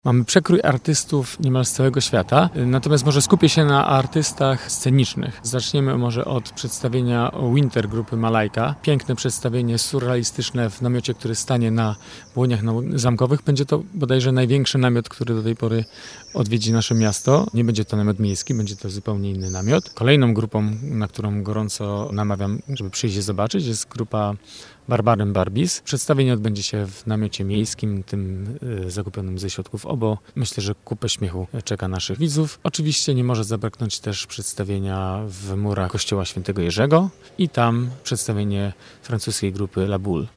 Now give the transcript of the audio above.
Mamy przekrój artystów niemal z całego świata, natomiast może skupię się na artystach scenicznych. Zaczniemy może od przedstawienia Winter grupy Malajka. Piękne przedstawienie surrealistyczne w namiocie, który stanie na błoniach zamkowych. Będzie to bodajże największy namiot, który do tej pory odwiedzi nasze miasto. Nie będzie to namiot miejski, będzie to zupełnie inny namiot. Kolejną grupą, na którą gorąco namawiam, żeby przyjść i zobaczyć, jest grupa Barbarem Barbies. Przedstawienie odbędzie się w namiocie miejskim, tym zakupionym ze środków OBO. Myślę, że kupę śmiechu czeka naszych widzów. Oczywiście nie może zabraknąć też przedstawienia w murach kościoła Świętego Jerzego i tam przedstawienie francuskiej grupy La Boule.